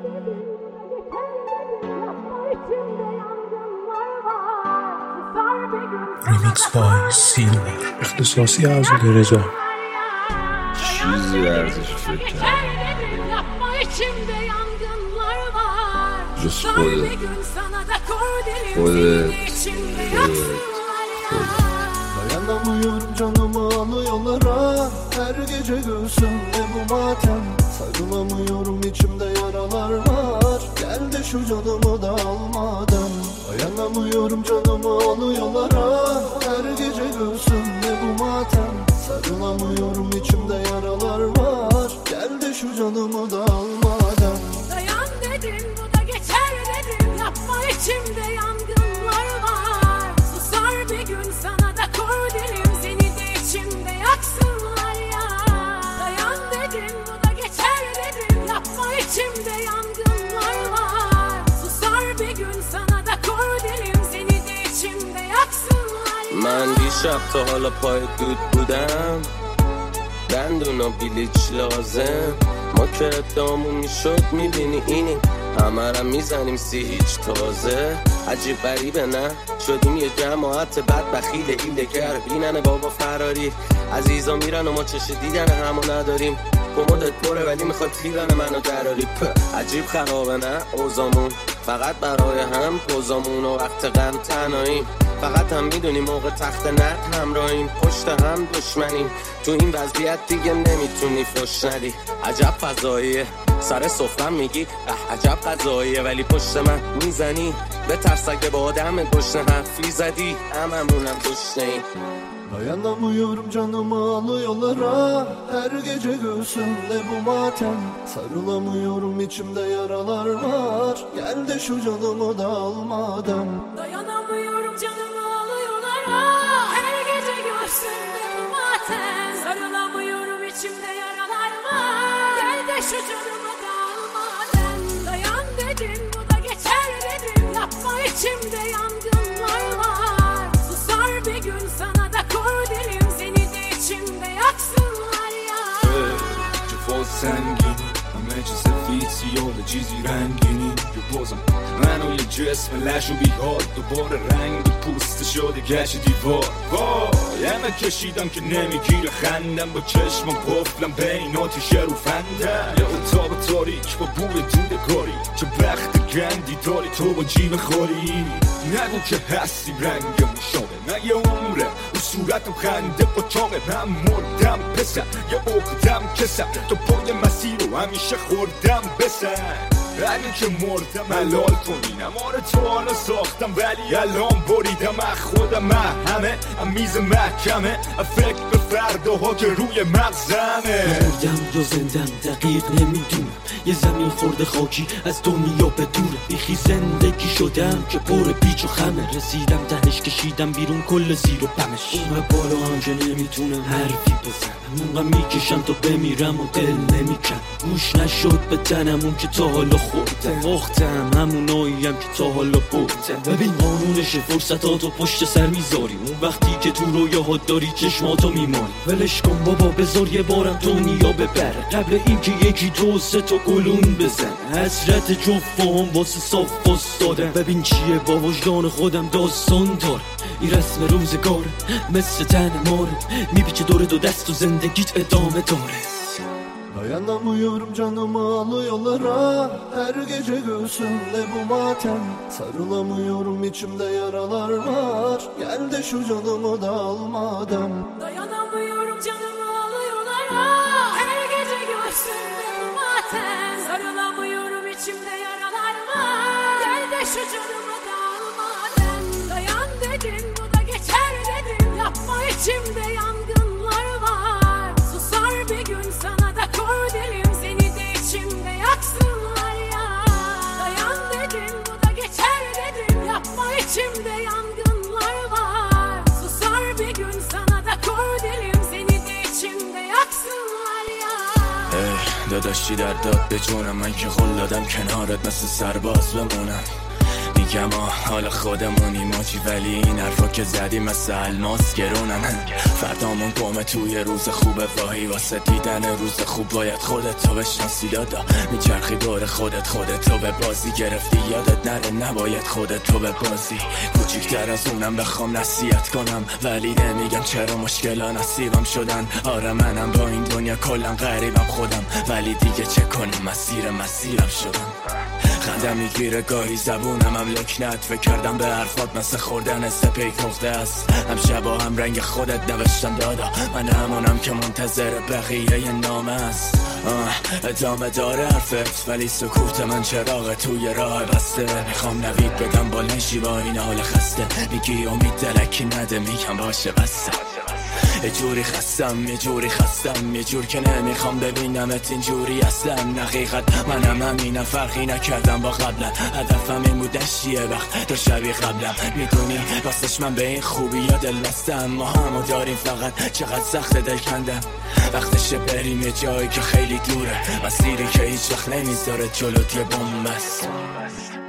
Remix by Silver اختصاصی از رضا. چیزی ارزش فکر کردم جز خودت Dayanamıyorum canımı alıyorlara her gece göğsümde bu matem. Sarılamıyorum içimde yaralar var. Gel de şu canımı da almadan. Dayanamıyorum canımı alıyorlara her gece göğsümde bu matem. Sarılamıyorum içimde yaralar var. Gel de şu canımı da almadan. Dayan dedim bu da geçer dedim. Yapma içimde yangınlar var. Susar bir gün sana da kor derim. Seni de içimde yaksınlar ya. Dayan dedim bu da geçer dedim. Yapma içimde yangınlar var. Susar bir gün sana da kor derim. Seni de içimde yaksınlar ya. من دیشب تا حالا پای دود بودم دندون و بلیچ لازم ما که ادامون میشد میبینی اینی همه را میزنیم سی هیچ تازه عجیب غریبه نه شدیم یه جماعت بد بخیل ایلگر بینن بابا فراری عزیزا میرن و ما چش دیدن همو نداریم کمدت پره ولی میخواد تیرن منو دراری عجیب خرابه نه اوزامون فقط برای هم پوزامون و وقت غم تنهاییم فقط هم میدونیم موقع تخت نرد همراهیم پشت هم دشمنیم تو این وضعیت دیگه نمیتونی فش ندی عجب فضاییه سر سفرم میگی عجب قضاییه ولی پشت من میزنی به ترس اگه با آدم گشنه حرفی زدی هممونم گشنه‌ایم Dayanamıyorum canımı alıyorlara her gece göğsümde bu matem. Sarılamıyorum içimde yaralar var. Gel de şu canımı da almadan. Dayanamıyorum canımı alıyorlara her gece göğsümde bu matem. Sarılamıyorum içimde yaralar var. Gel de şu canımı da almadan. Dayan dedim bu da geçer dedim. Yapma içimde yangınlar var. Susar bir gün sana da kor derim. Seni de içimde yaksınlar ya. جفا سنگینی همه چیز فیزیال چیزی رنگینی جو بازم منو یه جسم لش و بیحال دوباره رنگ پوست شده گشت دیوار وای همه کشیدم که نمیگیره خندم با چشمم قفلم بین آتیش رو فندم یه اتاق تاریک با بوی دودگاری چه بخت گندی داری تو با جیب خوری نگو که هستی رنگ مشابه نه یه عمره رو صورتم خنده با چاقه من مردم پسر یه اقدم کسم تو پای مسیر رو همیشه خوردم بسن اگه که مردم حلال کنینم آره تو حالا ساختم ولی الان بریدم خودم همه میز محکمه فکر به فرداها که روی مغزمه مردم یا زندم دقیق نمیدونم یه زمین خورده خاکی از دنیا به دوره بیخی زندگی شدم که پر پیچ و خمه رسیدم تهش کشیدم بیرون کل زیر و پمش اون بالا هم که نمیتونم حرفی بزنم اونقدر میکشم تا بمیرم و دل نمیکن گوش نشد به تنم اون که تا حالا خوردم باختم هموناییم که تا حالا بردم ببین قانونش فرصتاتو پشت سر میذاری اون وقتی که تو رویاها داری چشماتو میمانی ولش کن بابا بذار یه بارم دنیا ببره قبل اینکه یکی دو سه تا گلون بزن حسرت جفام واسه صاف دادم ببین چیه با وجدان خودم داستان داره این رسم روزگاره مثل تن ماره میپیچه دور دو دست و زندگیت ادامه داره Dayanamıyorum canımı alıyorlara her gece göğsümde bu matem. Sarılamıyorum içimde yaralar var. Gel de şu canımı da almadan. Dayanamıyorum canımı alıyorlara her gece göğsümde bu matem. Sarılamıyorum içimde yaralar var. Gel de şu canımı da almadan. Dayan dedim bu da geçer dedim. Yapma içimde yangınlar var. Susar bir gün sana da kor derim. Seni de içimde yaksınlar ya. Dayan dedim bu da geçer dedim. Yapma içimde yangınlar var. Susar bir gün sana da kor derim. Seni de içimde yaksınlar ya. داداشی در داد به جونم من که خلادم کنارت مثل سرباز بمونم میگم حال خودمونی ماجی، ولی این حرفا که زدی مثل الماس گرونن. فردامون گمه توی روز خوبه، واهی واسه دیدن روز خوب باید خودت تو بشناسی دادا. میچرخی دور خودت به بازی گرفتی یادت نره نباید خودت تو به بازی. کوچیکتر از اونم بخوام نصیحت کنم، ولی نمیگم چرا مشکلا نصیبم شدن. آره منم با این دنیا کلا غریبم خودم، ولی دیگه چه کنم مسیرم شدم. خندم میگیره گاهی زبونم هم لکنت، فکر کردم به حرفات مثل خوردن سپیک نقطه است. هم شبا هم رنگ خودت نوشتم دادا، من همونم که منتظر بقیه نامه است. ادامه داره حرفت ولی سکوت من چراغ توی راه بسته. میخوام نوید بدم با لنشی با این حال خسته، میگی امید دلکی نده میگم باشه بسته. یه جوری خستم یه جور که نمیخوام ببینمت اینجوری اصلا. حقیقت منم همینم، فرقی نکردم با قبلا. هدفم این بود نشیه وقت تو شبیه قبلم. میدونی راستش من به این خوبی یا دل بستم. ما همو داریم فقط چقدر سخت دل کندم. وقتشه بریم یه جایی که خیلی دوره، مسیری که هیچ وقت نمیذاره جلوت یه بوم است.